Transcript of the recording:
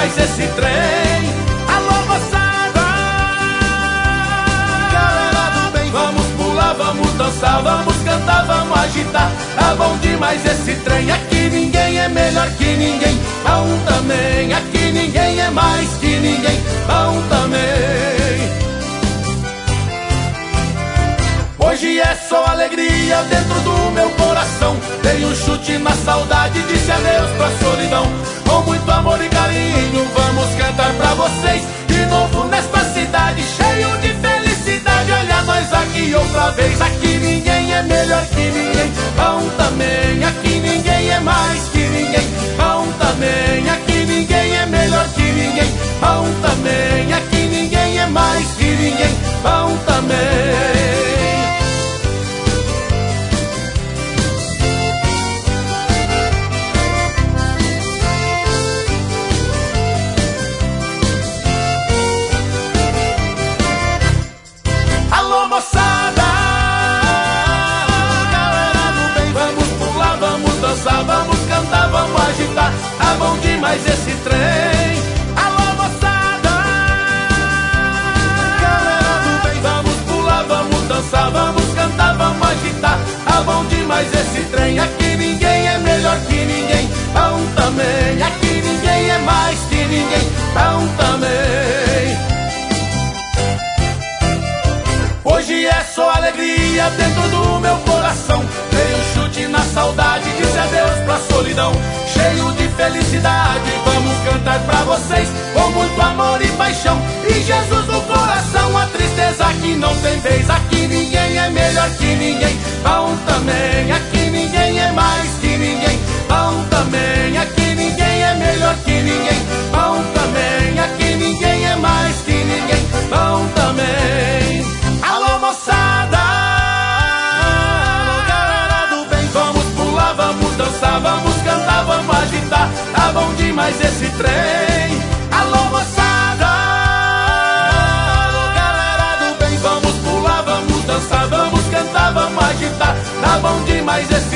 demais esse trem. Alô, moçada, galera do bem, vamos pular, vamos dançar, vamos cantar, vamos agitar. Tá bom demais esse trem, aqui ninguém é melhor que ninguém. Bom também, aqui ninguém é mais que ninguém. Bom também. Hoje é só alegria dentro do meu coração. Dei um chute na saudade, disse adeus pra solidão. Com muito amor e carinho vamos cantar pra vocês de novo nesta cidade, cheio de felicidade. Olha nós aqui outra vez, aqui ninguém é melhor que ninguém. Bom também, aqui ninguém é mais que ninguém. Bom também, aqui ninguém é melhor que ninguém. Bom também, aqui ninguém é mais que ninguém. Bom também. Vamos cantar, vamos agitar, tá bom demais esse trem. Alô, moçada, galera do bem, vamos pular, vamos dançar, vamos cantar, vamos agitar, tá bom demais esse trem. Aqui ninguém é melhor que ninguém. Bom também, aqui ninguém é mais que ninguém. Bom também. Hoje é só alegria dentro do meu coração. Dei um chute na saudade, disse adeus pra solidão. Cheio de felicidade, vamos cantar pra vocês com muito amor e paixão. E Jesus no coração, a tristeza que não tem vez. Aqui ninguém é melhor que ninguém. Bom também, aqui ninguém é mais que ninguém. Bom também, aqui ninguém é melhor que ninguém. Bom também, aqui ninguém é mais que ninguém. Bom também. Alô, moçada, galera do bem, vamos pular, vamos dançar, vamos cantar, vamos agitar, tá bom demais esse trem. Alô, moçada, galera do bem, vamos pular, vamos dançar, vamos cantar, vamos agitar, tá bom demais esse